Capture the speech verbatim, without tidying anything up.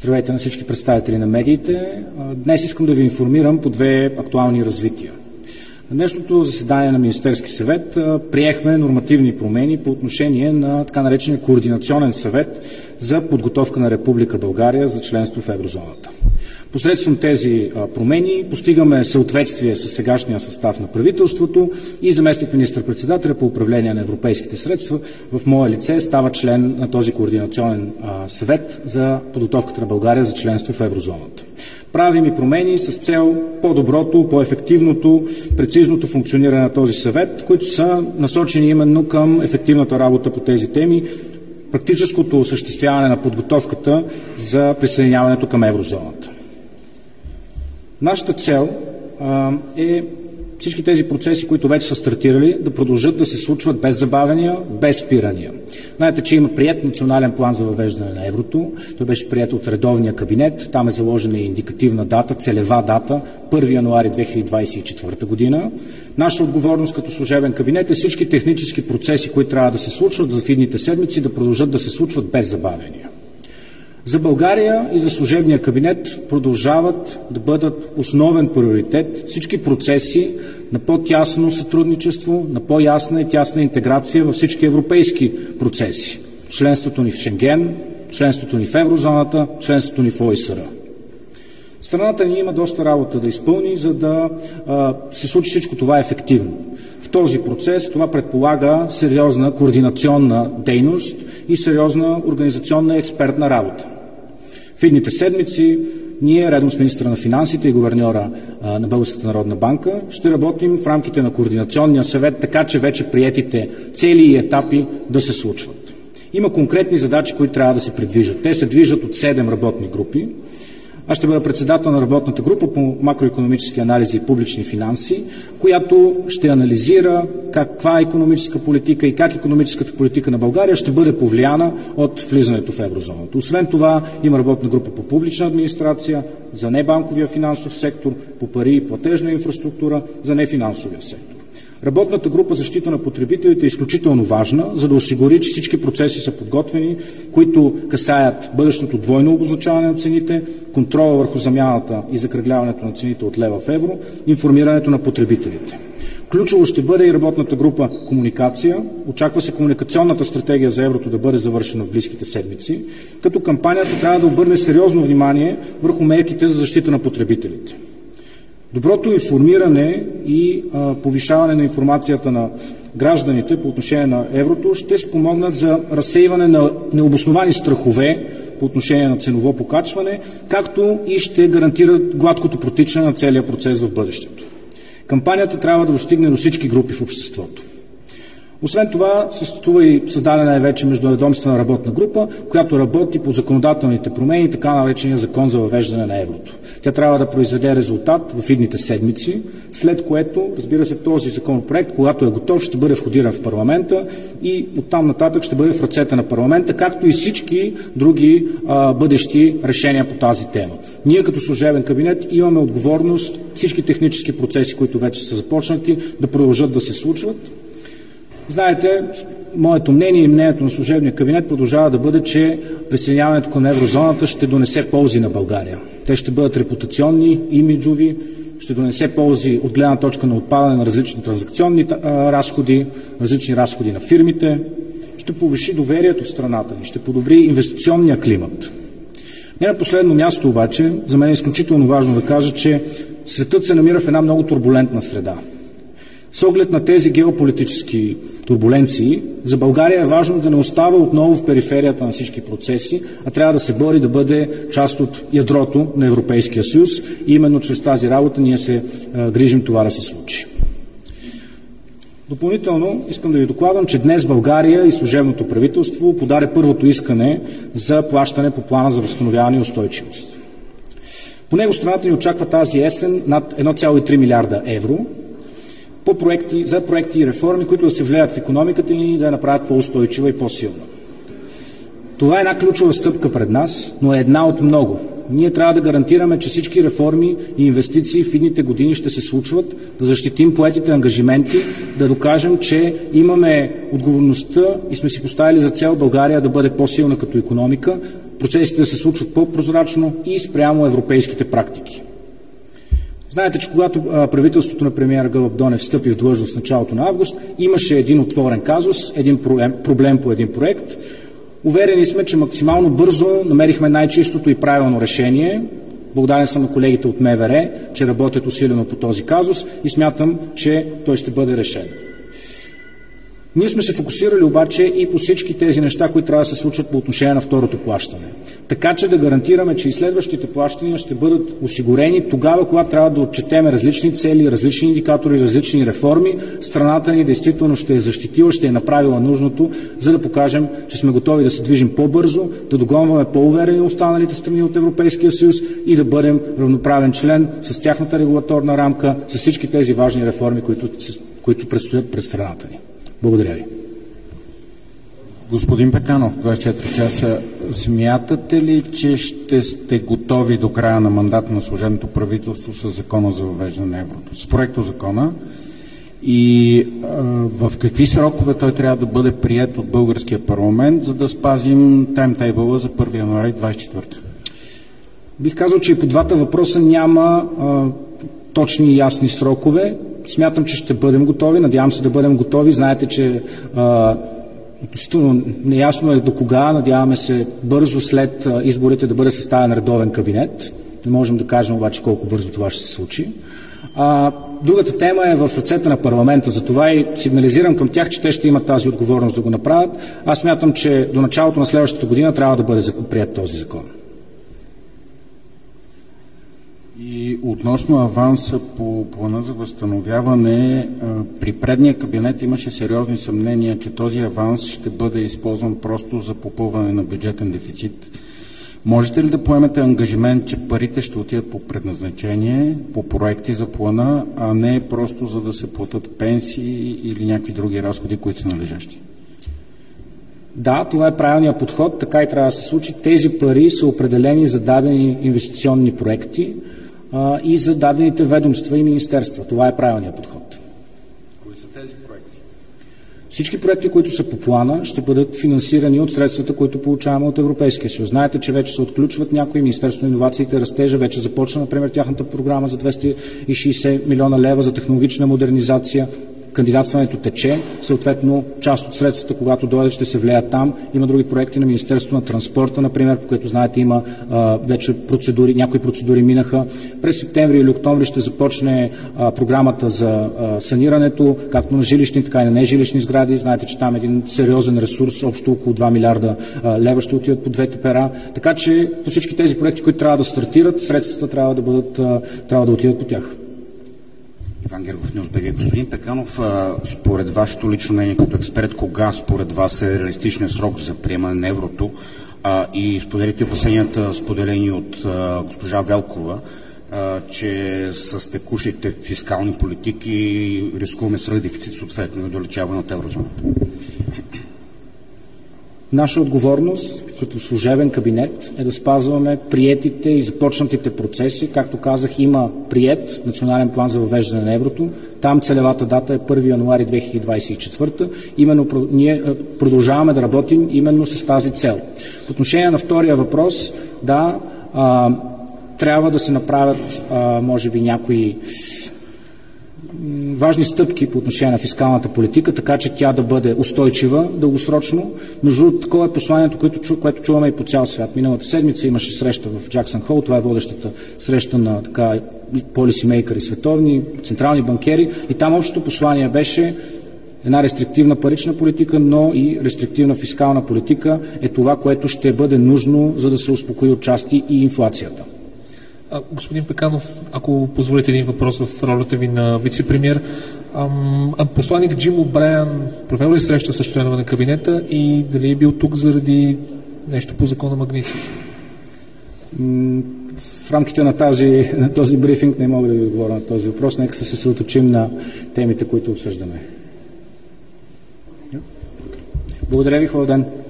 Здравейте на всички представители на медиите. Днес искам да ви информирам по две актуални развития. На днешното заседание на Министерски съвет приехме нормативни промени по отношение на така наречения Координационен съвет за подготовка на Република България за членство в еврозоната. Посредством тези промени постигаме съответствие с сегашния състав на правителството и заместник министър-председателя по управление на европейските средства в мое лице става член на този Координационен съвет за подготовката на България за членство в еврозоната. Правим и промени с цел по-доброто, по-ефективното, прецизното функциониране на този съвет, които са насочени именно към ефективната работа по тези теми, практическото осъществяване на подготовката за присъединяването към еврозоната. Нашата цел а, е всички тези процеси, които вече са стартирали, да продължат да се случват без забавения, без спирания. Знаете, че има приет национален план за въвеждане на еврото. Той беше приет от редовния кабинет. Там е заложена и индикативна дата, целева дата, първи януари две хиляди двадесет и четвърта година. Наша отговорност като служебен кабинет е всички технически процеси, които трябва да се случват в идните седмици, да продължат да се случват без забавения. За България и за служебния кабинет продължават да бъдат основен приоритет всички процеси на по-тясно сътрудничество, на по-ясна и тясна интеграция във всички европейски процеси. Членството ни в Шенген, членството ни в еврозоната, членството ни в О И С Р. Страната ни има доста работа да изпълни, за да а, се случи всичко това ефективно. В този процес това предполага сериозна координационна дейност и сериозна организационна и експертна работа. В идните седмици ние, редом с министъра на финансите и гуверньора а, на Българската народна банка, ще работим в рамките на Координационния съвет, така че вече приетите цели и етапи да се случват. Има конкретни задачи, които трябва да се придвижат. Те се движат от седем работни групи. Аз ще бъда председател на работната група по макроикономически анализи и публични финанси, която ще анализира каква е икономическа политика и как икономическата политика на България ще бъде повлияна от влизането в еврозоната. Освен това, има работна група по публична администрация, за небанковия финансов сектор, по пари и платежна инфраструктура, за нефинансовия сектор. Работната група защита на потребителите е изключително важна, за да осигури, че всички процеси са подготвени, които касаят бъдещото двойно обозначаване на цените, контрола върху замяната и закръгляването на цените от лева в евро, информирането на потребителите. Ключово ще бъде и работната група комуникация. Очаква се комуникационната стратегия за еврото да бъде завършена в близките седмици, като кампанията трябва да обърне сериозно внимание върху мерките за защита на потребителите. Доброто информиране и а, повишаване на информацията на гражданите по отношение на еврото ще спомогнат за разсейване на необосновани страхове по отношение на ценово покачване, както и ще гарантират гладкото протичане на целия процес в бъдещето. Кампанията трябва да достигне до всички групи в обществото. Освен това, съществува и създадена е вече междуведомствена работна група, която работи по законодателните промени, така наречения закон за въвеждане на еврото. Тя трябва да произведе резултат в идните седмици, след което, разбира се, този законопроект, когато е готов, ще бъде входиран в парламента и оттам нататък ще бъде в ръцете на парламента, както и всички други а, бъдещи решения по тази тема. Ние като служебен кабинет имаме отговорност всички технически процеси, които вече са започнати, да продължат да се случват. Знаете, моето мнение и мнението на служебния кабинет продължава да бъде, че присъединяването към еврозоната ще донесе ползи на България. Те ще бъдат репутационни, имиджови, ще донесе ползи от гледна точка на отпадане на различни транзакционни а, разходи, различни разходи на фирмите, ще повиши доверието в страната ни, ще подобри инвестиционния климат. Не на последно място обаче, за мен е изключително важно да кажа, че светът се намира в една много турбулентна среда. С оглед на тези геополитически турбуленции, за България е важно да не остава отново в периферията на всички процеси, а трябва да се бори да бъде част от ядрото на Европейския съюз и именно чрез тази работа ние се а, грижим това да се случи. Допълнително искам да ви докладвам, че днес България и служебното правителство подаде първото искане за плащане по плана за възстановяване и устойчивост. По него страната ни очаква тази есен над едно цяло и три милиарда евро, по проекти, за проекти и реформи, които да се влияят в икономиката ни и да я направят по-устойчива и по-силна. Това е една ключова стъпка пред нас, но е една от много. Ние трябва да гарантираме, че всички реформи и инвестиции в идните години ще се случват, да защитим поетите ангажименти, да докажем, че имаме отговорността и сме си поставили за цел България да бъде по-силна като икономика, процесите да се случват по-прозрачно и спрямо европейските практики. Знаете, че когато правителството на премиера Гълъб Донев встъпи в длъжност в началото на август, имаше един отворен казус, един проблем, проблем по един проект. Уверени сме, че максимално бързо намерихме най-чистото и правилно решение. Благодарен съм на колегите от МВР, че работят усилено по този казус и смятам, че той ще бъде решен. Ние сме се фокусирали обаче и по всички тези неща, които трябва да се случат по отношение на второто плащане. Така че да гарантираме, че и следващите плащания ще бъдат осигурени тогава, когато трябва да отчетеме различни цели, различни индикатори, различни реформи. Страната ни действително ще е защитила, ще е направила нужното, за да покажем, че сме готови да се движим по-бързо, да догонваме по-уверени останалите страни от Европейския съюз и да бъдем равноправен член с тяхната регулаторна рамка, с всички тези важни реформи, които, които предстоят пред страната ни. Благодаря ви. Господин Пеканов, двадесет и четири часа, смятате ли, че ще сте готови до края на мандата на служебното правителство с закона за въвеждане на еврото, с проекто закона и а, в какви срокове той трябва да бъде приет от българския парламент, за да спазим таймтейбъла за първи януари двадесет и четвърта? Бих казал, че и по двата въпроса няма а, точни и ясни срокове. Смятам, че ще бъдем готови, надявам се да бъдем готови. Знаете, че а, относително неясно е до кога, надяваме се бързо след а, изборите да бъде съставен редовен кабинет. Не можем да кажем обаче колко бързо това ще се случи. А, другата тема е в ръцете на парламента, затова и сигнализирам към тях, че те ще имат тази отговорност да го направят. Аз смятам, че до началото на следващата година трябва да бъде приет този закон. И относно аванса по плана за възстановяване, при предния кабинет имаше сериозни съмнения, че този аванс ще бъде използван просто за попълване на бюджетен дефицит. Можете ли да поемете ангажимент, че парите ще отидат по предназначение, по проекти за плана, а не просто за да се платят пенсии или някакви други разходи, които са належащи? Да, това е правилният подход, така и трябва да се случи. Тези пари са определени за дадени инвестиционни проекти а, и за дадените ведомства и министерства. Това е правилният подход. Кои са тези проекти? Всички проекти, които са по плана, ще бъдат финансирани от средствата, които получаваме от Европейския съюз. Знаете, че вече се отключват някои. Министерството на иновациите и растежа вече започна, например, тяхната програма за двеста и шейсет милиона лева за технологична модернизация. Кандидатстването тече, съответно част от средствата, когато дойдат, ще се влеят там. Има други проекти на Министерството на транспорта, например, по които знаете има а, вече процедури, някои процедури минаха. През септември или октомври ще започне а, програмата за а, санирането, както на жилищни, така и на нежилищни сгради. Знаете, че там е един сериозен ресурс, общо около два милиарда а, лева ще отидат по двете пера. Така че по всички тези проекти, които трябва да стартират, средствата трябва да бъдат, а, трябва да отидат по тях. Иван Гергов, Нюзбеге. Господин Пеканов, според вашето лично мнение като експерт, кога според вас е реалистичният срок за приемане на еврото и споделите опасенията, споделени от госпожа Велкова, че с текущите фискални политики рискуваме свръхдефицит, съответно и удалечаване от еврозоната? Наша отговорност като служебен кабинет е да спазваме приетите и започнатите процеси. Както казах, има приет национален план за въвеждане на еврото. Там целевата дата е първи януари две хиляди двадесет и четвърта. Именно ние продължаваме да работим именно с тази цел. По отношение на втория въпрос, да, а, трябва да се направят, а, може би, някои важни стъпки по отношение на фискалната политика, така че тя да бъде устойчива дългосрочно. Между другото, такова е посланието, което, което чуваме и по цял свят. Миналата седмица имаше среща в Джаксън Хол, това е водещата среща на така полисимейкъри световни, централни банкери, и там общото послание беше една рестриктивна парична политика, но и рестриктивна фискална политика е това, което ще бъде нужно, за да се успокои отчасти и инфлацията. Господин Пеканов, ако позволите един въпрос в ролята ви на вице-премиер. Посланник Джим О'Брайан провел ли среща с членове на кабинета и дали е бил тук заради нещо по закона Магнитски? В рамките на, тази, на този брифинг не мога да ви отговоря на този въпрос. Нека се съсредоточим на темите, които обсъждаме. Благодаря ви, хубав ден.